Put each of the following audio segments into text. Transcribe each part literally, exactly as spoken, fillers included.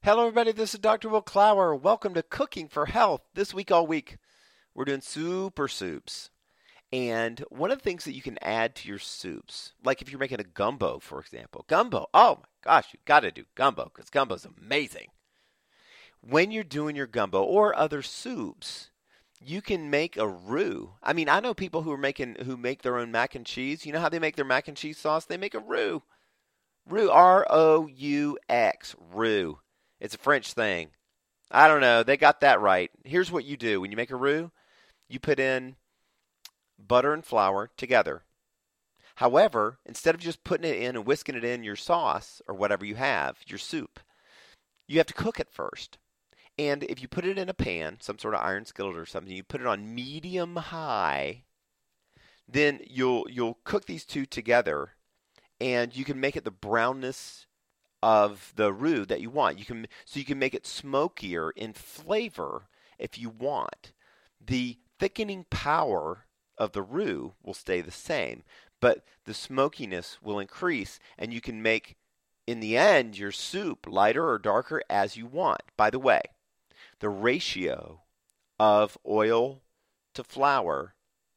Hello, everybody. This is Doctor Will Clower. Welcome to Cooking for Health. This week, all week, we're doing super soups. And one of the things that you can add to your soups, like if you're making a gumbo, for example, gumbo. Oh my gosh, you got to do gumbo because gumbo's amazing. When you're doing your gumbo or other soups, you can make a roux. I mean, I know people who are making who make their own mac and cheese. You know how they make their mac and cheese sauce? They make a roux. Roux, R O U X, roux. It's a French thing. I don't know. They got that right. Here's what you do. When you make a roux, you put in butter and flour together. However, instead of just putting it in and whisking it in your sauce or whatever you have, your soup, you have to cook it first. And if you put it in a pan, some sort of iron skillet or something, you put it on medium high, then you'll you'll cook these two together, and you can make it the brownness of the roux that you want. You can so you can make it smokier in flavor if you want. The thickening power of the roux will stay the same, but the smokiness will increase, and you can make, in the end, your soup lighter or darker as you want. By the way, the ratio of oil to flour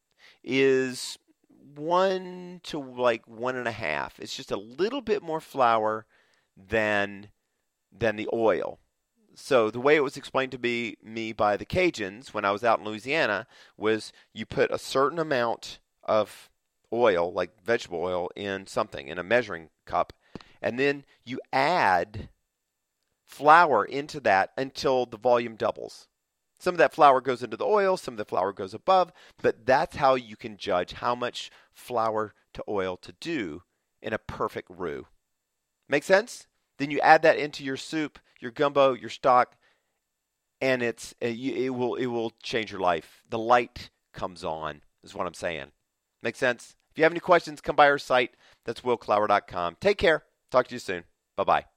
is one to like one and a half. It's just a little bit more flour than than the oil. So the way it was explained to be, me by the Cajuns when I was out in Louisiana was you put a certain amount of oil, like vegetable oil, in something, in a measuring cup, and then you add flour into that until the volume doubles. Some of that flour goes into the oil, some of the flour goes above, but that's how you can judge how much flour to oil to do in a perfect roux. Make sense? Then you add that into your soup, your gumbo, your stock, and it's it will it will change your life. The light comes on, is what I'm saying. Make sense? If you have any questions, come by our site. That's will clower dot com. Take care. Talk to you soon. Bye-bye.